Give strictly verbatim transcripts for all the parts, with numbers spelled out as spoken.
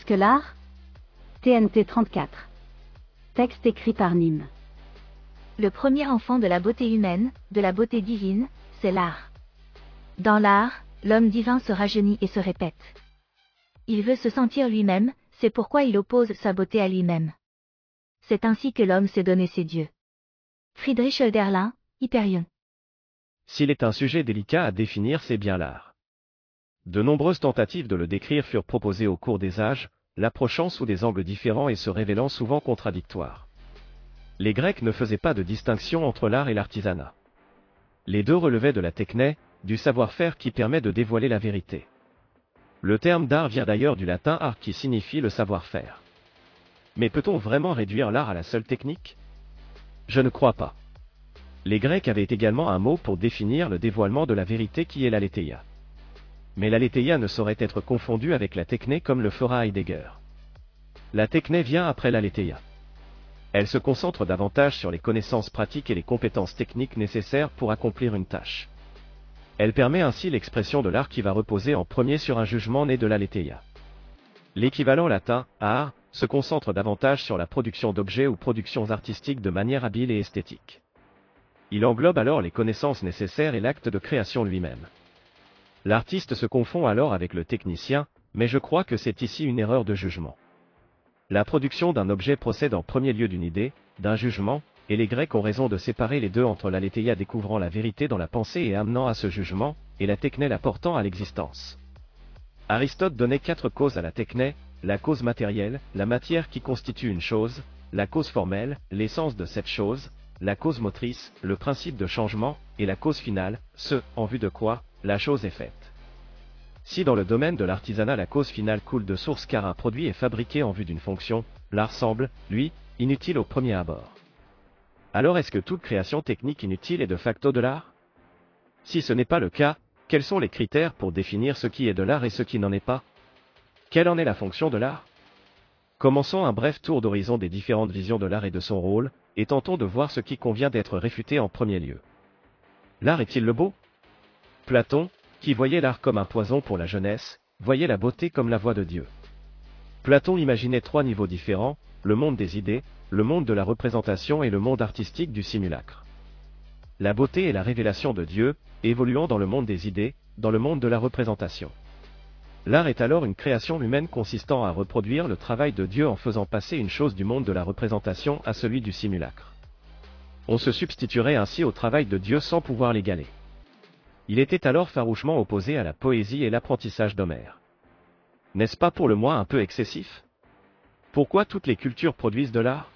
Qu'est-ce que l'art? T N T trente-quatre. Texte écrit par Nîmes. Le premier enfant de la beauté humaine, de la beauté divine, c'est l'art. Dans l'art, l'homme divin se rajeunit et se répète. Il veut se sentir lui-même, c'est pourquoi il oppose sa beauté à lui-même. C'est ainsi que l'homme s'est donné ses dieux. Friedrich Hölderlin, Hyperion. S'il est un sujet délicat à définir, c'est bien l'art. De nombreuses tentatives de le décrire furent proposées au cours des âges, l'approchant sous des angles différents et se révélant souvent contradictoires. Les Grecs ne faisaient pas de distinction entre l'art et l'artisanat. Les deux relevaient de la techné, du savoir-faire qui permet de dévoiler la vérité. Le terme d'art vient d'ailleurs du latin art qui signifie le savoir-faire. Mais peut-on vraiment réduire l'art à la seule technique? Je ne crois pas. Les Grecs avaient également un mot pour définir le dévoilement de la vérité qui est l'aletheia. Mais l'aletheia ne saurait être confondue avec la techné comme le fera Heidegger. La techné vient après l'aletheia. Elle se concentre davantage sur les connaissances pratiques et les compétences techniques nécessaires pour accomplir une tâche. Elle permet ainsi l'expression de l'art qui va reposer en premier sur un jugement né de l'aletheia. L'équivalent latin, art, se concentre davantage sur la production d'objets ou productions artistiques de manière habile et esthétique. Il englobe alors les connaissances nécessaires et l'acte de création lui-même. L'artiste se confond alors avec le technicien, mais je crois que c'est ici une erreur de jugement. La production d'un objet procède en premier lieu d'une idée, d'un jugement, et les Grecs ont raison de séparer les deux entre l'aletheia découvrant la vérité dans la pensée et amenant à ce jugement, et la techné la portant à l'existence. Aristote donnait quatre causes à la techné: la cause matérielle, la matière qui constitue une chose, la cause formelle, l'essence de cette chose, la cause motrice, le principe de changement, et la cause finale, ce, en vue de quoi, la chose est faite. Si dans le domaine de l'artisanat la cause finale coule de source car un produit est fabriqué en vue d'une fonction, l'art semble, lui, inutile au premier abord. Alors est-ce que toute création technique inutile est de facto de l'art? Si ce n'est pas le cas, quels sont les critères pour définir ce qui est de l'art et ce qui n'en est pas? Quelle en est la fonction de l'art? Commençons un bref tour d'horizon des différentes visions de l'art et de son rôle, et tentons de voir ce qui convient d'être réfuté en premier lieu. L'art est-il le beau? Platon, qui voyait l'art comme un poison pour la jeunesse, voyait la beauté comme la voix de Dieu. Platon imaginait trois niveaux différents, le monde des idées, le monde de la représentation et le monde artistique du simulacre. La beauté est la révélation de Dieu, évoluant dans le monde des idées, dans le monde de la représentation. L'art est alors une création humaine consistant à reproduire le travail de Dieu en faisant passer une chose du monde de la représentation à celui du simulacre. On se substituerait ainsi au travail de Dieu sans pouvoir l'égaler. Il était alors farouchement opposé à la poésie et l'apprentissage d'Homère. N'est-ce pas pour le moins un peu excessif? Pourquoi toutes les cultures produisent de l'art?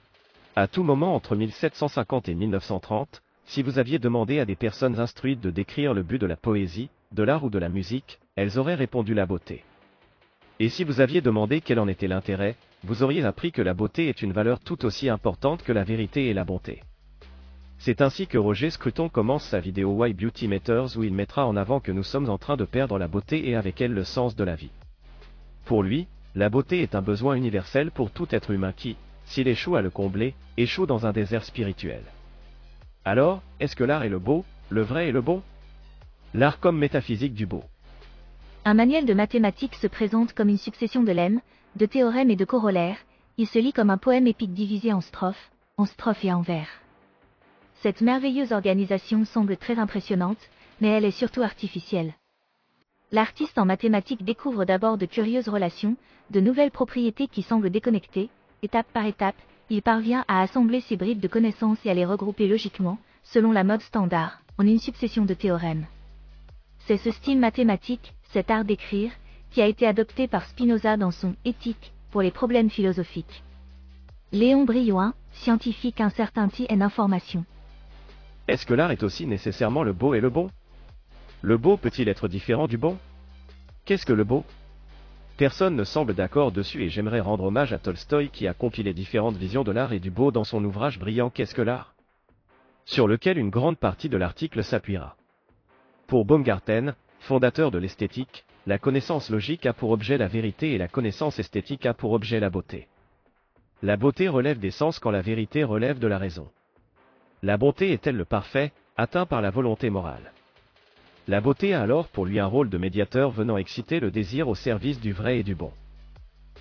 À tout moment entre mille sept cent cinquante et mille neuf cent trente, si vous aviez demandé à des personnes instruites de décrire le but de la poésie, de l'art ou de la musique, elles auraient répondu la beauté. Et si vous aviez demandé quel en était l'intérêt, vous auriez appris que la beauté est une valeur tout aussi importante que la vérité et la bonté. C'est ainsi que Roger Scruton commence sa vidéo Why Beauty Matters où il mettra en avant que nous sommes en train de perdre la beauté et avec elle le sens de la vie. Pour lui, la beauté est un besoin universel pour tout être humain qui, s'il échoue à le combler, échoue dans un désert spirituel. Alors, est-ce que l'art est le beau, le vrai et le bon? L'art comme métaphysique du beau. Un manuel de mathématiques se présente comme une succession de lemmes, de théorèmes et de corollaires. Il se lit comme un poème épique divisé en strophes, en strophes et en vers. Cette merveilleuse organisation semble très impressionnante, mais elle est surtout artificielle. L'artiste en mathématiques découvre d'abord de curieuses relations, de nouvelles propriétés qui semblent déconnectées. Étape par étape, il parvient à assembler ces bribes de connaissances et à les regrouper logiquement, selon la mode standard, en une succession de théorèmes. C'est ce style mathématique, cet art d'écrire, qui a été adopté par Spinoza dans son « Éthique » pour les problèmes philosophiques. Léon Brillouin, scientifique incertainty et information. Est-ce que l'art est aussi nécessairement le beau et le bon? Le beau peut-il être différent du bon? Qu'est-ce que le beau? Personne ne semble d'accord dessus et j'aimerais rendre hommage à Tolstoï qui a compilé différentes visions de l'art et du beau dans son ouvrage brillant Qu'est-ce que l'art? Sur lequel une grande partie de l'article s'appuiera. Pour Baumgarten, fondateur de l'esthétique, la connaissance logique a pour objet la vérité et la connaissance esthétique a pour objet la beauté. La beauté relève des sens quand la vérité relève de la raison. La bonté est-elle le parfait, atteint par la volonté morale? La beauté a alors pour lui un rôle de médiateur venant exciter le désir au service du vrai et du bon.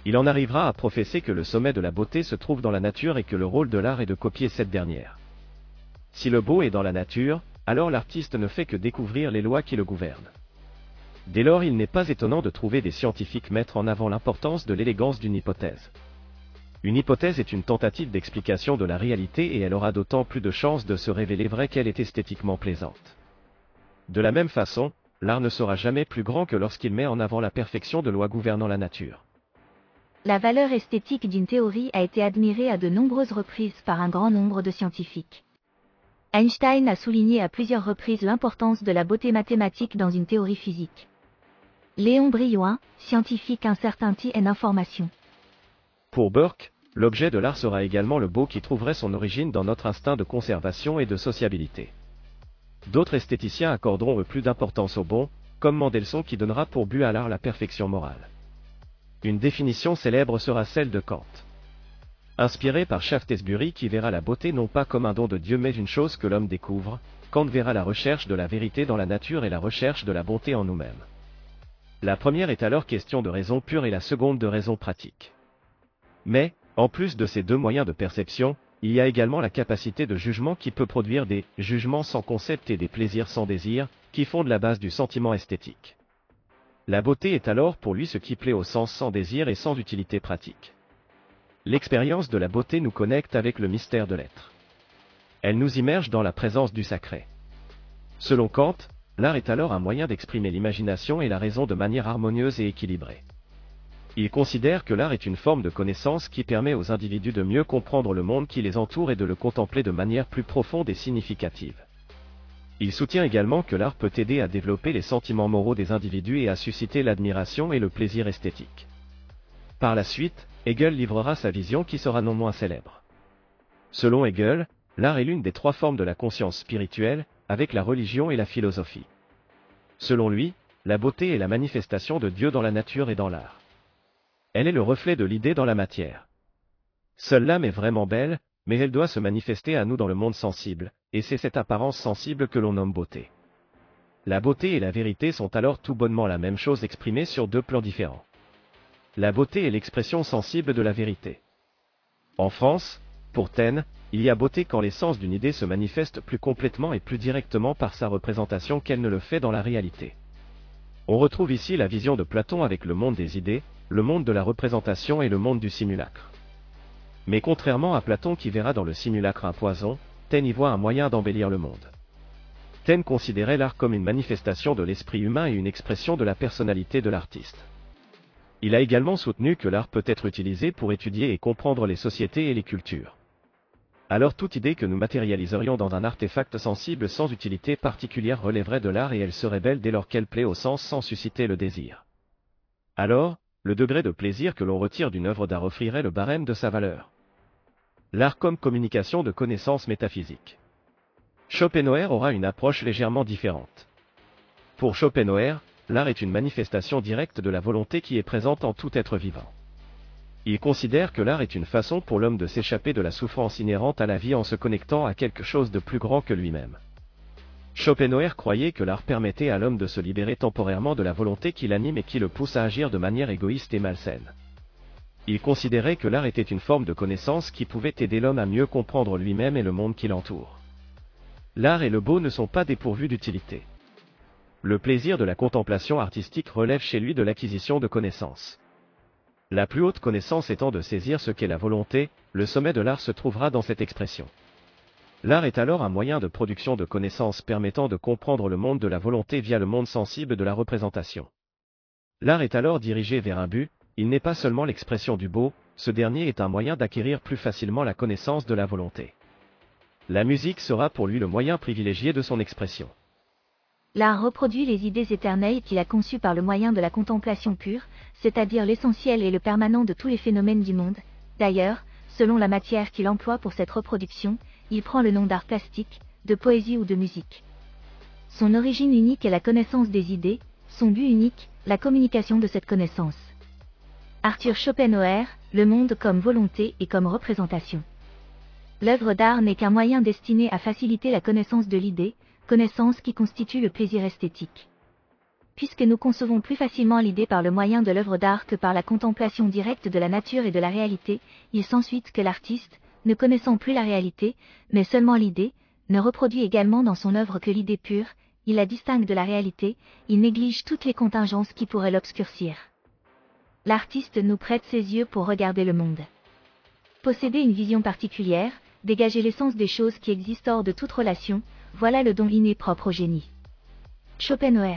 Il en arrivera à professer que le sommet de la beauté se trouve dans la nature et que le rôle de l'art est de copier cette dernière. Si le beau est dans la nature, alors l'artiste ne fait que découvrir les lois qui le gouvernent. Dès lors, il n'est pas étonnant de trouver des scientifiques mettre en avant l'importance de l'élégance d'une hypothèse. Une hypothèse est une tentative d'explication de la réalité et elle aura d'autant plus de chances de se révéler vraie qu'elle est esthétiquement plaisante. De la même façon, l'art ne sera jamais plus grand que lorsqu'il met en avant la perfection de lois gouvernant la nature. La valeur esthétique d'une théorie a été admirée à de nombreuses reprises par un grand nombre de scientifiques. Einstein a souligné à plusieurs reprises l'importance de la beauté mathématique dans une théorie physique. Léon Brillouin, scientifique un certain T N Information. Pour Burke, l'objet de l'art sera également le beau qui trouverait son origine dans notre instinct de conservation et de sociabilité. D'autres esthéticiens accorderont plus d'importance au bon, comme Mendelssohn qui donnera pour but à l'art la perfection morale. Une définition célèbre sera celle de Kant. Inspiré par Shaftesbury qui verra la beauté non pas comme un don de Dieu mais une chose que l'homme découvre, Kant verra la recherche de la vérité dans la nature et la recherche de la bonté en nous-mêmes. La première est alors question de raison pure et la seconde de raison pratique. Mais, en plus de ces deux moyens de perception, il y a également la capacité de jugement qui peut produire des jugements sans concept et des plaisirs sans désir, qui fondent la base du sentiment esthétique. La beauté est alors pour lui ce qui plaît au sens sans désir et sans utilité pratique. L'expérience de la beauté nous connecte avec le mystère de l'être. Elle nous immerge dans la présence du sacré. Selon Kant, l'art est alors un moyen d'exprimer l'imagination et la raison de manière harmonieuse et équilibrée. Il considère que l'art est une forme de connaissance qui permet aux individus de mieux comprendre le monde qui les entoure et de le contempler de manière plus profonde et significative. Il soutient également que l'art peut aider à développer les sentiments moraux des individus et à susciter l'admiration et le plaisir esthétique. Par la suite, Hegel livrera sa vision qui sera non moins célèbre. Selon Hegel, l'art est l'une des trois formes de la conscience spirituelle, avec la religion et la philosophie. Selon lui, la beauté est la manifestation de Dieu dans la nature et dans l'art. Elle est le reflet de l'idée dans la matière. Seule l'âme est vraiment belle, mais elle doit se manifester à nous dans le monde sensible, et c'est cette apparence sensible que l'on nomme beauté. La beauté et la vérité sont alors tout bonnement la même chose exprimée sur deux plans différents. La beauté est l'expression sensible de la vérité. En France, pour Taine, il y a beauté quand l'essence d'une idée se manifeste plus complètement et plus directement par sa représentation qu'elle ne le fait dans la réalité. On retrouve ici la vision de Platon avec le monde des idées, le monde de la représentation et le monde du simulacre. Mais contrairement à Platon qui verra dans le simulacre un poison, Taine y voit un moyen d'embellir le monde. Taine considérait l'art comme une manifestation de l'esprit humain et une expression de la personnalité de l'artiste. Il a également soutenu que l'art peut être utilisé pour étudier et comprendre les sociétés et les cultures. Alors toute idée que nous matérialiserions dans un artefact sensible sans utilité particulière relèverait de l'art et elle serait belle dès lors qu'elle plaît au sens sans susciter le désir. Alors, le degré de plaisir que l'on retire d'une œuvre d'art offrirait le barème de sa valeur. L'art comme communication de connaissances métaphysiques. Schopenhauer aura une approche légèrement différente. Pour Schopenhauer, l'art est une manifestation directe de la volonté qui est présente en tout être vivant. Il considère que l'art est une façon pour l'homme de s'échapper de la souffrance inhérente à la vie en se connectant à quelque chose de plus grand que lui-même. Schopenhauer croyait que l'art permettait à l'homme de se libérer temporairement de la volonté qui l'anime et qui le pousse à agir de manière égoïste et malsaine. Il considérait que l'art était une forme de connaissance qui pouvait aider l'homme à mieux comprendre lui-même et le monde qui l'entoure. L'art et le beau ne sont pas dépourvus d'utilité. Le plaisir de la contemplation artistique relève chez lui de l'acquisition de connaissances. La plus haute connaissance étant de saisir ce qu'est la volonté, le sommet de l'art se trouvera dans cette expression. L'art est alors un moyen de production de connaissances permettant de comprendre le monde de la volonté via le monde sensible de la représentation. L'art est alors dirigé vers un but, il n'est pas seulement l'expression du beau, ce dernier est un moyen d'acquérir plus facilement la connaissance de la volonté. La musique sera pour lui le moyen privilégié de son expression. L'art reproduit les idées éternelles qu'il a conçues par le moyen de la contemplation pure, c'est-à-dire l'essentiel et le permanent de tous les phénomènes du monde. D'ailleurs, selon la matière qu'il emploie pour cette reproduction, il prend le nom d'art plastique, de poésie ou de musique. Son origine unique est la connaissance des idées, son but unique, la communication de cette connaissance. Arthur Schopenhauer, le monde comme volonté et comme représentation. L'œuvre d'art n'est qu'un moyen destiné à faciliter la connaissance de l'idée, connaissance qui constitue le plaisir esthétique. puisque nous concevons plus facilement l'idée par le moyen de l'œuvre d'art que par la contemplation directe de la nature et de la réalité, il s'ensuit que l'artiste, ne connaissant plus la réalité, mais seulement l'idée, ne reproduit également dans son œuvre que l'idée pure, il la distingue de la réalité, il néglige toutes les contingences qui pourraient l'obscurcir. L'artiste nous prête ses yeux pour regarder le monde. Posséder une vision particulière, dégager l'essence des choses qui existent hors de toute relation, voilà le don inné propre au génie. Schopenhauer.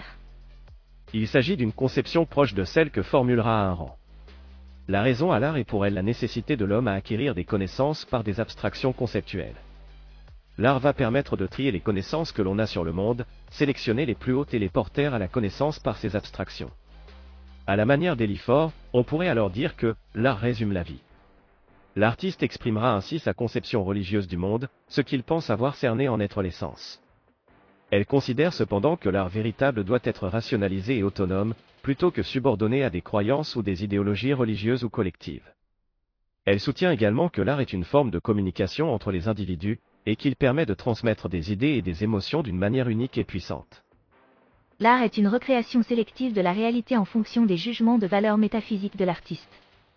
Il s'agit d'une conception proche de celle que formulera Ayn Rand. La raison à l'art est pour elle la nécessité de l'homme à acquérir des connaissances par des abstractions conceptuelles. L'art va permettre de trier les connaissances que l'on a sur le monde, sélectionner les plus hautes et les porter à la connaissance par ces abstractions. À la manière d'Eliphore, on pourrait alors dire que l'art résume la vie. L'artiste exprimera ainsi sa conception religieuse du monde, ce qu'il pense avoir cerné en être l'essence. Elle considère cependant que l'art véritable doit être rationalisé et autonome, plutôt que subordonné à des croyances ou des idéologies religieuses ou collectives. Elle soutient également que l'art est une forme de communication entre les individus, et qu'il permet de transmettre des idées et des émotions d'une manière unique et puissante. L'art est une recréation sélective de la réalité en fonction des jugements de valeur métaphysique de l'artiste.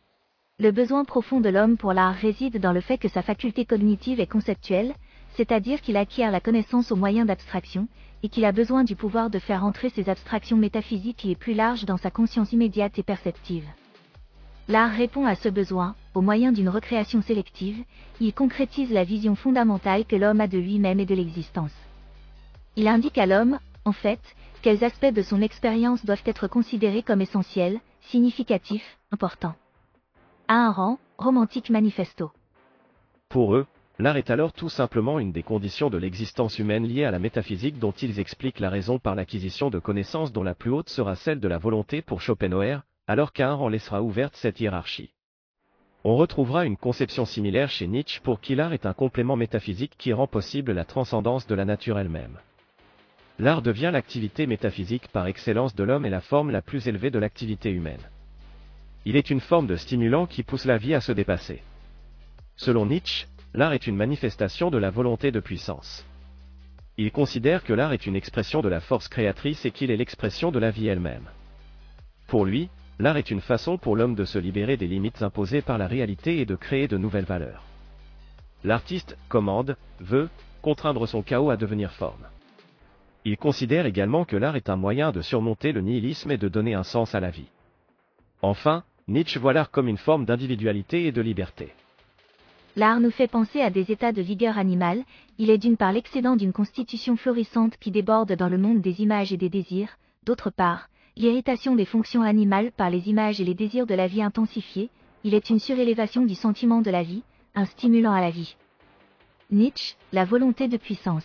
Le besoin profond de l'homme pour l'art réside dans le fait que sa faculté cognitive est conceptuelle, c'est-à-dire qu'il acquiert la connaissance au moyen d'abstraction, et qu'il a besoin du pouvoir de faire entrer ces abstractions métaphysiques et plus larges dans sa conscience immédiate et perceptive. L'art répond à ce besoin, au moyen d'une recréation sélective, il concrétise la vision fondamentale que l'homme a de lui-même et de l'existence. Il indique à l'homme, en fait, quels aspects de son expérience doivent être considérés comme essentiels, significatifs, importants. Ayn Rand, Romantique Manifesto. Pour eux, l'art est alors tout simplement une des conditions de l'existence humaine liée à la métaphysique dont ils expliquent la raison par l'acquisition de connaissances dont la plus haute sera celle de la volonté pour Schopenhauer, alors qu'Ayn Rand laissera ouverte cette hiérarchie. On retrouvera une conception similaire chez Nietzsche pour qui l'art est un complément métaphysique qui rend possible la transcendance de la nature elle-même. L'art devient l'activité métaphysique par excellence de l'homme et la forme la plus élevée de l'activité humaine. Il est une forme de stimulant qui pousse la vie à se dépasser. Selon Nietzsche, l'art est une manifestation de la volonté de puissance. Il considère que l'art est une expression de la force créatrice et qu'il est l'expression de la vie elle-même. Pour lui, l'art est une façon pour l'homme de se libérer des limites imposées par la réalité et de créer de nouvelles valeurs. L'artiste commande, veut, contraindre son chaos à devenir forme. Il considère également que l'art est un moyen de surmonter le nihilisme et de donner un sens à la vie. Enfin, Nietzsche voit l'art comme une forme d'individualité et de liberté. L'art nous fait penser à des états de vigueur animale, il est d'une part l'excédent d'une constitution florissante qui déborde dans le monde des images et des désirs, d'autre part, l'irritation des fonctions animales par les images et les désirs de la vie intensifiés, il est une surélévation du sentiment de la vie, un stimulant à la vie. Nietzsche, la volonté de puissance.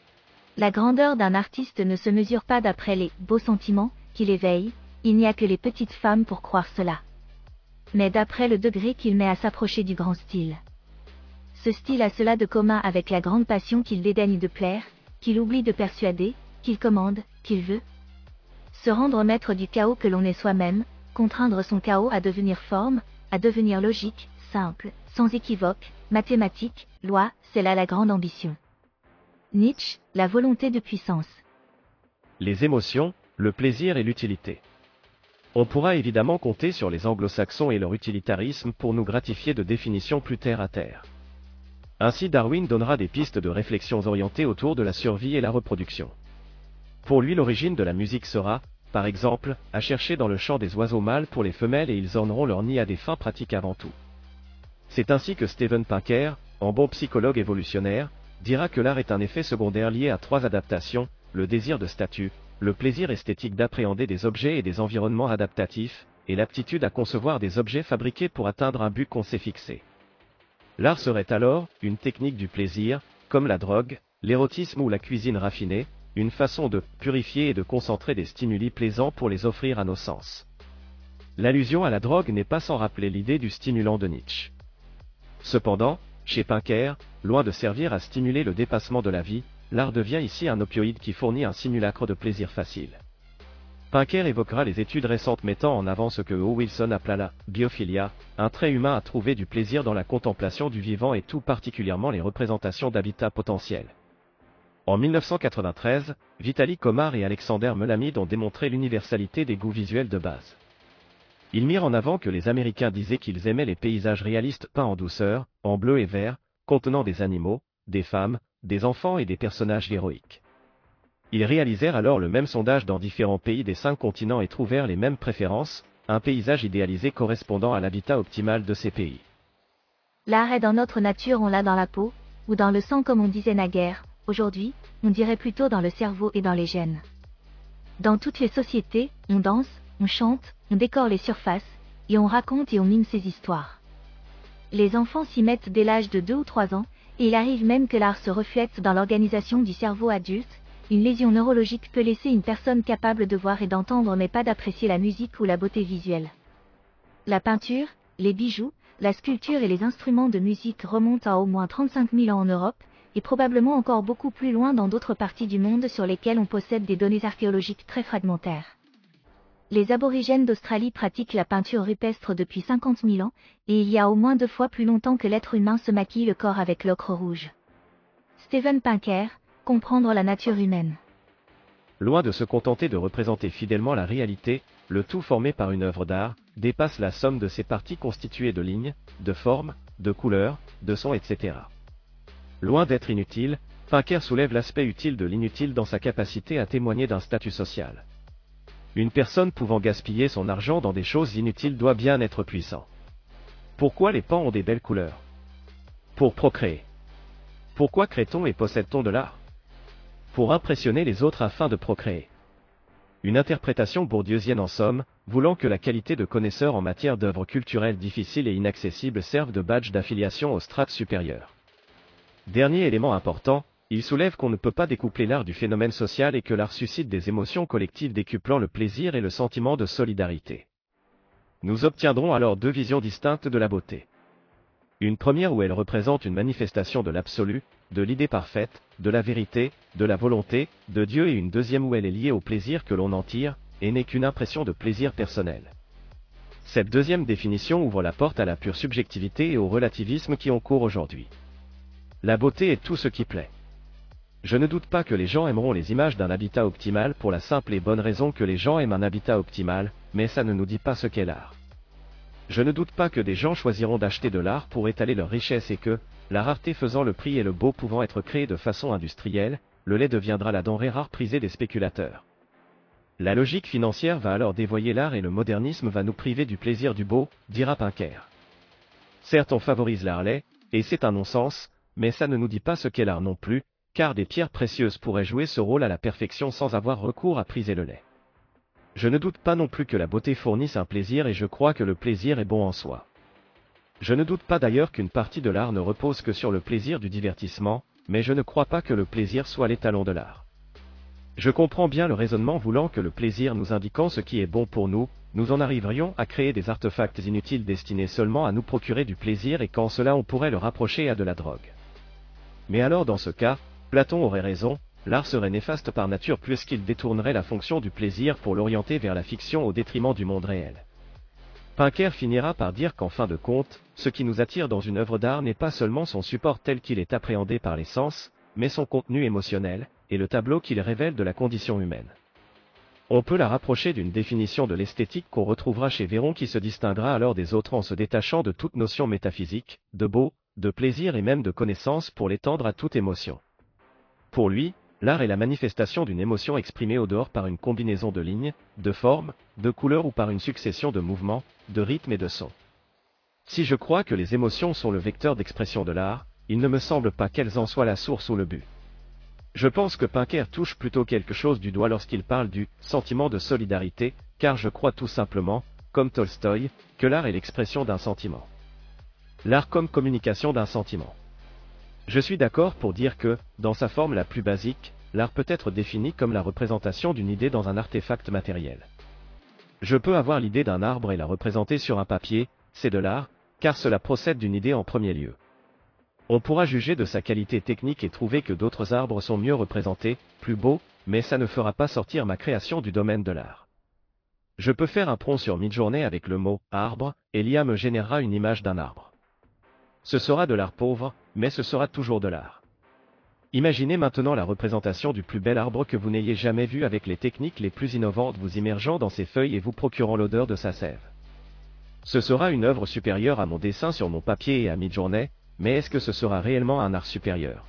La grandeur d'un artiste ne se mesure pas d'après les « beaux sentiments » qu'il éveille, il n'y a que les petites femmes pour croire cela. Mais d'après le degré qu'il met à s'approcher du grand style. Ce style a cela de commun avec la grande passion qu'il dédaigne de plaire, qu'il oublie de persuader, qu'il commande, qu'il veut. Se rendre maître du chaos que l'on est soi-même, contraindre son chaos à devenir forme, à devenir logique, simple, sans équivoque, mathématique, loi, c'est là la grande ambition. Nietzsche, la volonté de puissance. Les émotions, le plaisir et l'utilité. On pourra évidemment compter sur les anglo-saxons et leur utilitarisme pour nous gratifier de définitions plus terre à terre. Ainsi Darwin donnera des pistes de réflexions orientées autour de la survie et la reproduction. Pour lui l'origine de la musique sera, par exemple, à chercher dans le chant des oiseaux mâles pour les femelles et ils orneront leur nid à des fins pratiques avant tout. C'est ainsi que Steven Pinker, en bon psychologue évolutionnaire, dira que l'art est un effet secondaire lié à trois adaptations, le désir de statut, le plaisir esthétique d'appréhender des objets et des environnements adaptatifs, et l'aptitude à concevoir des objets fabriqués pour atteindre un but qu'on s'est fixé. L'art serait alors une technique du plaisir, comme la drogue, l'érotisme ou la cuisine raffinée, une façon de purifier et de concentrer des stimuli plaisants pour les offrir à nos sens. L'allusion à la drogue n'est pas sans rappeler l'idée du stimulant de Nietzsche. Cependant, chez Pinker, loin de servir à stimuler le dépassement de la vie, l'art devient ici un opioïde qui fournit un simulacre de plaisir facile. Pinker évoquera les études récentes mettant en avant ce que O. Wilson appela la biophilia, un trait humain à trouver du plaisir dans la contemplation du vivant et tout particulièrement les représentations d'habitats potentiels. En mille neuf cent quatre-vingt-treize, Vitali Komar et Alexander Melamide ont démontré l'universalité des goûts visuels de base. Ils mirent en avant que les Américains disaient qu'ils aimaient les paysages réalistes peints en douceur, en bleu et vert, contenant des animaux, des femmes, des enfants et des personnages héroïques. Ils réalisèrent alors le même sondage dans différents pays des cinq continents et trouvèrent les mêmes préférences, un paysage idéalisé correspondant à l'habitat optimal de ces pays. L'art est dans notre nature, on l'a dans la peau, ou dans le sang comme on disait naguère. Aujourd'hui, on dirait plutôt dans le cerveau et dans les gènes. Dans toutes les sociétés, on danse, on chante, on décore les surfaces, et on raconte et on mime ses histoires. Les enfants s'y mettent dès l'âge de deux ou trois ans, et il arrive même que l'art se reflète dans l'organisation du cerveau adulte. Une lésion neurologique peut laisser une personne capable de voir et d'entendre mais pas d'apprécier la musique ou la beauté visuelle. La peinture, les bijoux, la sculpture et les instruments de musique remontent à au moins trente-cinq mille ans en Europe, et probablement encore beaucoup plus loin dans d'autres parties du monde sur lesquelles on possède des données archéologiques très fragmentaires. Les aborigènes d'Australie pratiquent la peinture rupestre depuis cinquante mille ans, et il y a au moins deux fois plus longtemps que l'être humain se maquille le corps avec l'ocre rouge. Steven Pinker, comprendre la nature humaine. Loin de se contenter de représenter fidèlement la réalité, le tout formé par une œuvre d'art, dépasse la somme de ses parties constituées de lignes, de formes, de couleurs, de sons, et cetera. Loin d'être inutile, Pinker soulève l'aspect utile de l'inutile dans sa capacité à témoigner d'un statut social. Une personne pouvant gaspiller son argent dans des choses inutiles doit bien être puissant. Pourquoi les pans ont des belles couleurs? Pour procréer. Pourquoi crée-t-on et possède-t-on de l'art? Pour impressionner les autres afin de procréer. Une interprétation bourdieusienne en somme, voulant que la qualité de connaisseur en matière d'œuvres culturelles difficiles et inaccessibles serve de badge d'affiliation aux strates supérieures. Dernier élément important, il soulève qu'on ne peut pas découpler l'art du phénomène social et que l'art suscite des émotions collectives décuplant le plaisir et le sentiment de solidarité. Nous obtiendrons alors deux visions distinctes de la beauté. Une première où elle représente une manifestation de l'absolu, de l'idée parfaite, de la vérité, de la volonté, de Dieu, et une deuxième où elle est liée au plaisir que l'on en tire, et n'est qu'une impression de plaisir personnel. Cette deuxième définition ouvre la porte à la pure subjectivité et au relativisme qui ont cours aujourd'hui. La beauté est tout ce qui plaît. Je ne doute pas que les gens aimeront les images d'un habitat optimal pour la simple et bonne raison que les gens aiment un habitat optimal, mais ça ne nous dit pas ce qu'est l'art. Je ne doute pas que des gens choisiront d'acheter de l'art pour étaler leur richesse et que, la rareté faisant le prix et le beau pouvant être créé de façon industrielle, le lait deviendra la denrée rare prisée des spéculateurs. La logique financière va alors dévoyer l'art et le modernisme va nous priver du plaisir du beau, dira Pinker. Certes, on favorise l'art laid, et c'est un non-sens, mais ça ne nous dit pas ce qu'est l'art non plus, car des pierres précieuses pourraient jouer ce rôle à la perfection sans avoir recours à priser le lait. Je ne doute pas non plus que la beauté fournisse un plaisir et je crois que le plaisir est bon en soi. Je ne doute pas d'ailleurs qu'une partie de l'art ne repose que sur le plaisir du divertissement, mais je ne crois pas que le plaisir soit l'étalon de l'art. Je comprends bien le raisonnement voulant que le plaisir nous indiquant ce qui est bon pour nous, nous en arriverions à créer des artefacts inutiles destinés seulement à nous procurer du plaisir et qu'en cela on pourrait le rapprocher à de la drogue. Mais alors dans ce cas, Platon aurait raison, l'art serait néfaste par nature puisqu'il détournerait la fonction du plaisir pour l'orienter vers la fiction au détriment du monde réel. Pinker finira par dire qu'en fin de compte, ce qui nous attire dans une œuvre d'art n'est pas seulement son support tel qu'il est appréhendé par les sens, mais son contenu émotionnel, et le tableau qu'il révèle de la condition humaine. On peut la rapprocher d'une définition de l'esthétique qu'on retrouvera chez Véron qui se distinguera alors des autres en se détachant de toute notion métaphysique, de beau, de plaisir et même de connaissance pour l'étendre à toute émotion. Pour lui, l'art est la manifestation d'une émotion exprimée au dehors par une combinaison de lignes, de formes, de couleurs ou par une succession de mouvements, de rythmes et de sons. Si je crois que les émotions sont le vecteur d'expression de l'art, il ne me semble pas qu'elles en soient la source ou le but. Je pense que Pinker touche plutôt quelque chose du doigt lorsqu'il parle du « sentiment de solidarité », car je crois tout simplement, comme Tolstoï, que l'art est l'expression d'un sentiment. L'art comme communication d'un sentiment. Je suis d'accord pour dire que, dans sa forme la plus basique, l'art peut être défini comme la représentation d'une idée dans un artefact matériel. Je peux avoir l'idée d'un arbre et la représenter sur un papier, c'est de l'art, car cela procède d'une idée en premier lieu. On pourra juger de sa qualité technique et trouver que d'autres arbres sont mieux représentés, plus beaux, mais ça ne fera pas sortir ma création du domaine de l'art. Je peux faire un prompt sur Midjourney avec le mot « arbre » et l'I A me générera une image d'un arbre. Ce sera de l'art pauvre, mais ce sera toujours de l'art. Imaginez maintenant la représentation du plus bel arbre que vous n'ayez jamais vu avec les techniques les plus innovantes vous immergeant dans ses feuilles et vous procurant l'odeur de sa sève. Ce sera une œuvre supérieure à mon dessin sur mon papier et à Midjourney, mais est-ce que ce sera réellement un art supérieur?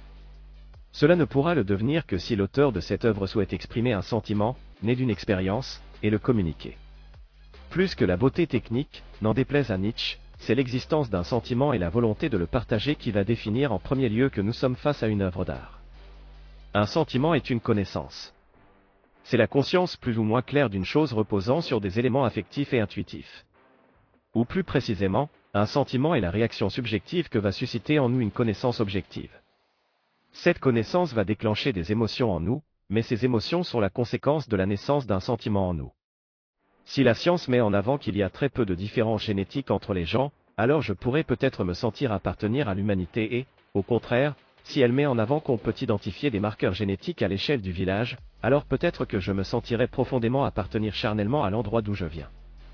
Cela ne pourra le devenir que si l'auteur de cette œuvre souhaite exprimer un sentiment, né d'une expérience, et le communiquer. Plus que la beauté technique, n'en déplaise à Nietzsche, c'est l'existence d'un sentiment et la volonté de le partager qui va définir en premier lieu que nous sommes face à une œuvre d'art. Un sentiment est une connaissance. C'est la conscience plus ou moins claire d'une chose reposant sur des éléments affectifs et intuitifs. Ou plus précisément, un sentiment est la réaction subjective que va susciter en nous une connaissance objective. Cette connaissance va déclencher des émotions en nous, mais ces émotions sont la conséquence de la naissance d'un sentiment en nous. Si la science met en avant qu'il y a très peu de différences génétiques entre les gens, alors je pourrais peut-être me sentir appartenir à l'humanité et, au contraire, si elle met en avant qu'on peut identifier des marqueurs génétiques à l'échelle du village, alors peut-être que je me sentirais profondément appartenir charnellement à l'endroit d'où je viens.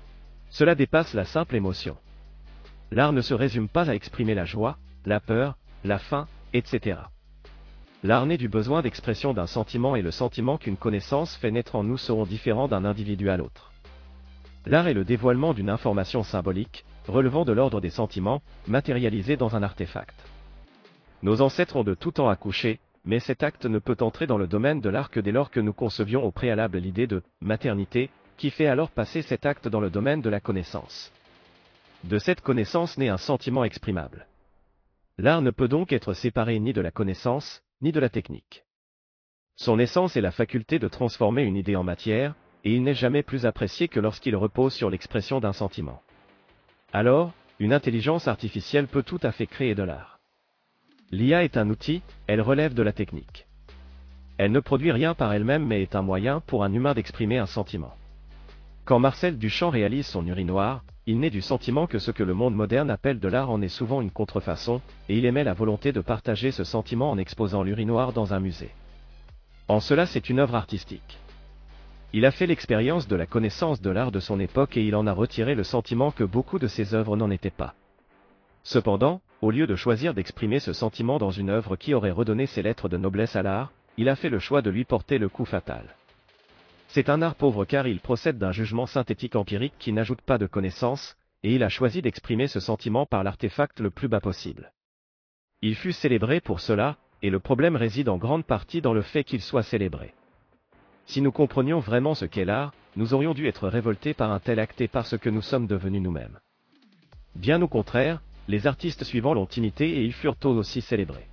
Cela dépasse la simple émotion. L'art ne se résume pas à exprimer la joie, la peur, la faim, et cetera. L'art naît du besoin d'expression d'un sentiment et le sentiment qu'une connaissance fait naître en nous seront différents d'un individu à l'autre. L'art est le dévoilement d'une information symbolique, relevant de l'ordre des sentiments, matérialisée dans un artefact. Nos ancêtres ont de tout temps accouché, mais cet acte ne peut entrer dans le domaine de l'art que dès lors que nous concevions au préalable l'idée de « maternité », qui fait alors passer cet acte dans le domaine de la connaissance. De cette connaissance naît un sentiment exprimable. L'art ne peut donc être séparé ni de la connaissance, ni de la technique. Son essence est la faculté de transformer une idée en matière, et il n'est jamais plus apprécié que lorsqu'il repose sur l'expression d'un sentiment. Alors, une intelligence artificielle peut tout à fait créer de l'art. L'I A est un outil, elle relève de la technique. Elle ne produit rien par elle-même mais est un moyen pour un humain d'exprimer un sentiment. Quand Marcel Duchamp réalise son urinoir, il naît du sentiment que ce que le monde moderne appelle de l'art en est souvent une contrefaçon, et il émet la volonté de partager ce sentiment en exposant l'urinoir dans un musée. En cela c'est une œuvre artistique. Il a fait l'expérience de la connaissance de l'art de son époque et il en a retiré le sentiment que beaucoup de ses œuvres n'en étaient pas. Cependant, au lieu de choisir d'exprimer ce sentiment dans une œuvre qui aurait redonné ses lettres de noblesse à l'art, il a fait le choix de lui porter le coup fatal. C'est un art pauvre car il procède d'un jugement synthétique empirique qui n'ajoute pas de connaissance, et il a choisi d'exprimer ce sentiment par l'artefact le plus bas possible. Il fut célébré pour cela, et le problème réside en grande partie dans le fait qu'il soit célébré. Si nous comprenions vraiment ce qu'est l'art, nous aurions dû être révoltés par un tel acte et par ce que nous sommes devenus nous-mêmes. Bien au contraire, les artistes suivants l'ont imité et ils furent eux aussi célébrés.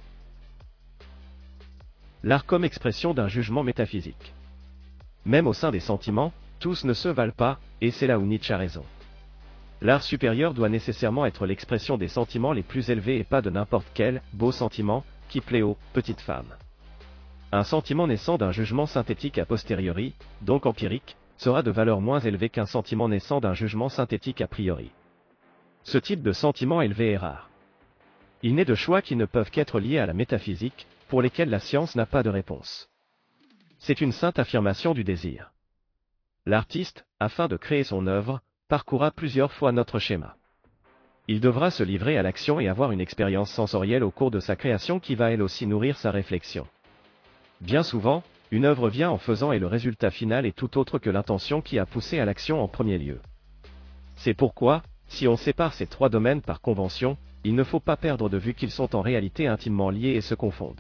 L'art comme expression d'un jugement métaphysique. Même au sein des sentiments, tous ne se valent pas, et c'est là où Nietzsche a raison. L'art supérieur doit nécessairement être l'expression des sentiments les plus élevés et pas de n'importe quel beau sentiment qui plaît aux petites femmes. Un sentiment naissant d'un jugement synthétique a posteriori, donc empirique, sera de valeur moins élevée qu'un sentiment naissant d'un jugement synthétique a priori. Ce type de sentiment élevé est rare. Il naît de choix qui ne peuvent qu'être liés à la métaphysique, pour lesquels la science n'a pas de réponse. C'est une sainte affirmation du désir. L'artiste, afin de créer son œuvre, parcourra plusieurs fois notre schéma. Il devra se livrer à l'action et avoir une expérience sensorielle au cours de sa création qui va elle aussi nourrir sa réflexion. Bien souvent, une œuvre vient en faisant et le résultat final est tout autre que l'intention qui a poussé à l'action en premier lieu. C'est pourquoi, si on sépare ces trois domaines par convention, il ne faut pas perdre de vue qu'ils sont en réalité intimement liés et se confondent.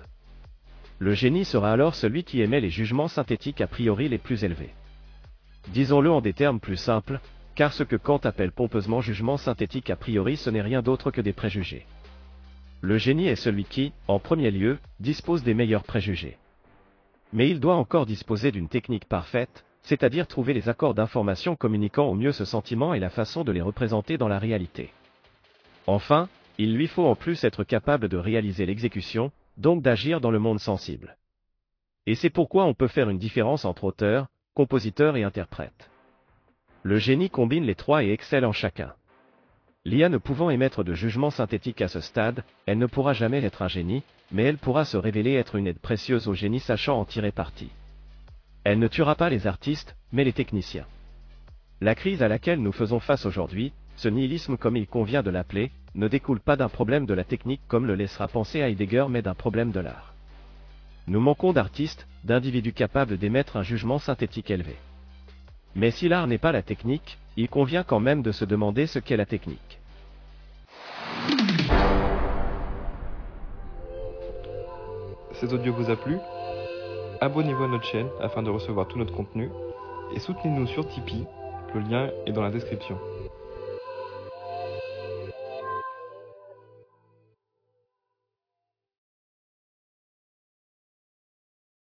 Le génie sera alors celui qui émet les jugements synthétiques a priori les plus élevés. Disons-le en des termes plus simples, car ce que Kant appelle pompeusement jugement synthétique a priori ce n'est rien d'autre que des préjugés. Le génie est celui qui, en premier lieu, dispose des meilleurs préjugés. Mais il doit encore disposer d'une technique parfaite, c'est-à-dire trouver les accords d'information communiquant au mieux ce sentiment et la façon de les représenter dans la réalité. Enfin, il lui faut en plus être capable de réaliser l'exécution, donc d'agir dans le monde sensible. Et c'est pourquoi on peut faire une différence entre auteur, compositeur et interprète. Le génie combine les trois et excelle en chacun. L'I A ne pouvant émettre de jugement synthétique à ce stade, elle ne pourra jamais être un génie, mais elle pourra se révéler être une aide précieuse au génie sachant en tirer parti. Elle ne tuera pas les artistes, mais les techniciens. La crise à laquelle nous faisons face aujourd'hui, ce nihilisme comme il convient de l'appeler, ne découle pas d'un problème de la technique comme le laissera penser Heidegger mais d'un problème de l'art. Nous manquons d'artistes, d'individus capables d'émettre un jugement synthétique élevé. Mais si l'art n'est pas la technique, il convient quand même de se demander ce qu'est la technique. Cet audio vous a plu? Abonnez-vous à notre chaîne afin de recevoir tout notre contenu et soutenez-nous sur Tipeee, le lien est dans la description.